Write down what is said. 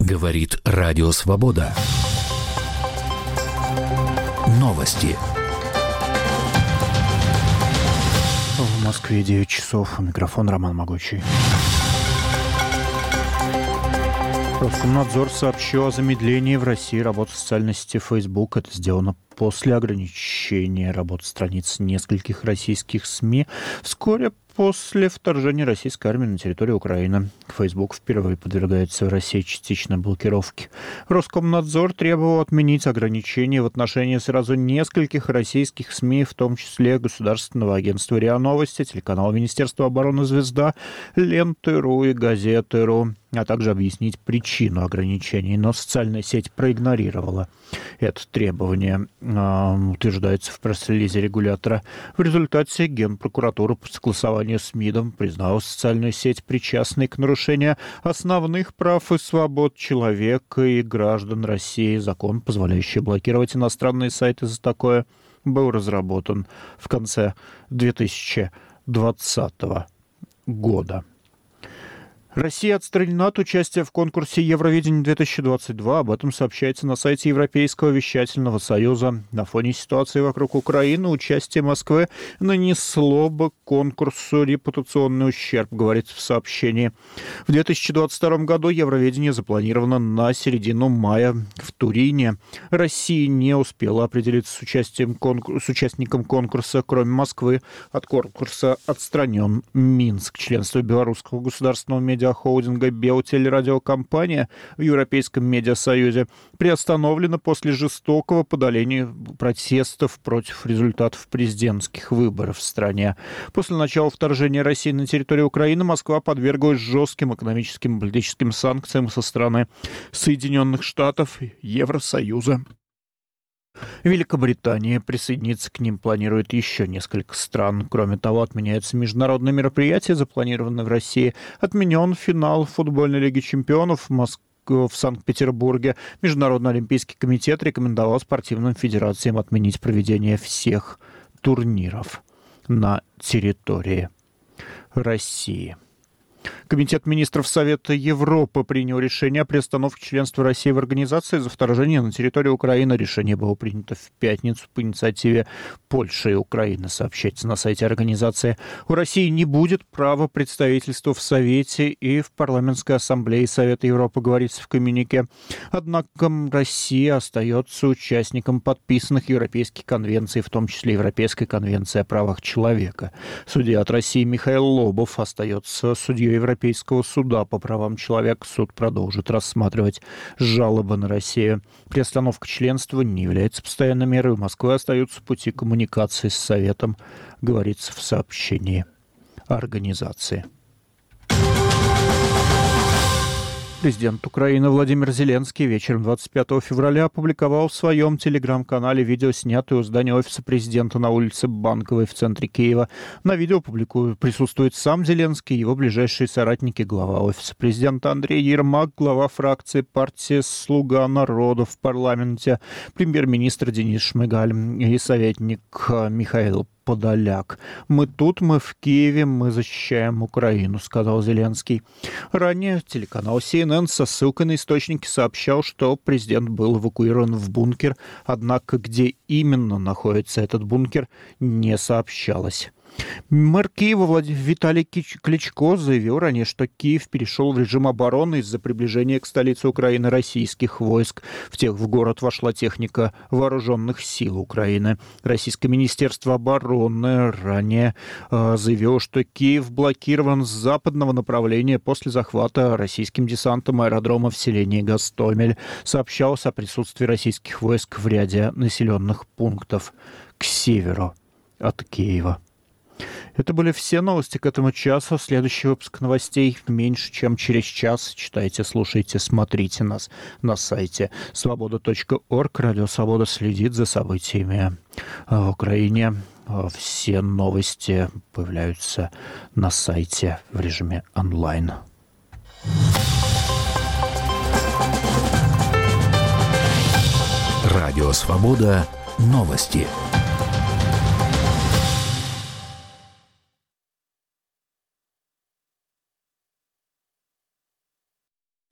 Говорит Радио Свобода. Новости. В Москве 9 часов. Микрофон Роман Могучий. Роскомнадзор сообщил о замедлении в России работы социальной сети Facebook. Это сделано после ограничения работы страниц нескольких российских СМИ вскоре после вторжения российской армии на территорию Украины. Facebook впервые подвергается в России частичной блокировке. Роскомнадзор требовал отменить ограничения в отношении сразу нескольких российских СМИ, в том числе Государственного агентства РИА Новости, телеканала Министерства обороны «Звезда», Ленты.ру и Газеты.ру, а также объяснить причину ограничений. Но социальная сеть проигнорировала это требование, утверждается в пресс-релизе регулятора. В результате Генпрокуратура по согласованию с МИДом признала социальную сеть причастной к нарушению основных прав и свобод человека и граждан России. Закон, позволяющий блокировать иностранные сайты за такое, был разработан в конце 2020 года. Россия отстранена от участия в конкурсе Евровидение-2022. Об этом сообщается на сайте Европейского вещательного союза. На фоне ситуации вокруг Украины участие Москвы нанесло бы конкурсу репутационный ущерб, говорится в сообщении. В 2022 году Евровидение запланировано на середину мая в Турине. Россия не успела определиться с участником конкурса. Кроме Москвы, от конкурса отстранен Минск. Членство Белорусского государственного медиахолдинга «Белтелерадиокомпания» в Европейском медиасоюзе приостановлено после жестокого подавления протестов против результатов президентских выборов в стране. После начала вторжения России на территорию Украины Москва подверглась жестким экономическим и политическим санкциям со стороны Соединенных Штатов и Евросоюза. Великобритания присоединиться к ним планирует еще несколько стран. Кроме того, отменяются международные мероприятия, запланированные в России. Отменен финал футбольной лиги чемпионов в Санкт-Петербурге. Международный олимпийский комитет рекомендовал спортивным федерациям отменить проведение всех турниров на территории России. Комитет министров Совета Европы принял решение о приостановке членства России в организации за вторжение на территорию Украины. Решение было принято в пятницу по инициативе Польши и Украины, сообщается на сайте организации. У России не будет права представительства в Совете и в Парламентской ассамблее Совета Европы, говорится в коммюнике. Однако Россия остается участником подписанных европейских конвенций, в том числе Европейской конвенции о правах человека. Судья от России Михаил Лобов остается судьей Европейского суда по правам человека. Суд продолжит рассматривать жалобы на Россию. Приостановка членства не является постоянной мерой. У Москвы остаются пути коммуникации с Советом, говорится в сообщении организации. Президент Украины Владимир Зеленский вечером 25 февраля опубликовал в своем телеграм-канале видео, снятое у здания офиса президента на улице Банковой в центре Киева. На видео присутствует сам Зеленский, его ближайшие соратники, глава офиса президента Андрей Ермак, глава фракции партии «Слуга народа» в парламенте, премьер-министр Денис Шмыгаль и советник Михаил Подоляк. «Мы тут, мы в Киеве, мы защищаем Украину», — сказал Зеленский. Ранее телеканал CNN со ссылкой на источники сообщал, что президент был эвакуирован в бункер, однако где именно находится этот бункер, не сообщалось. Мэр Киева Виталий Кличко заявил ранее, что Киев перешел в режим обороны из-за приближения к столице Украины российских войск. В город вошла техника вооруженных сил Украины. Российское министерство обороны ранее заявило, что Киев блокирован с западного направления после захвата российским десантом аэродрома в селении Гостомель. Сообщалось о присутствии российских войск в ряде населенных пунктов к северу от Киева. Это были все новости к этому часу. Следующий выпуск новостей меньше, чем через час. Читайте, слушайте, смотрите нас на сайте свобода.орг. Радио Свобода следит за событиями в Украине. Все новости появляются на сайте в режиме онлайн. Радио Свобода. Новости.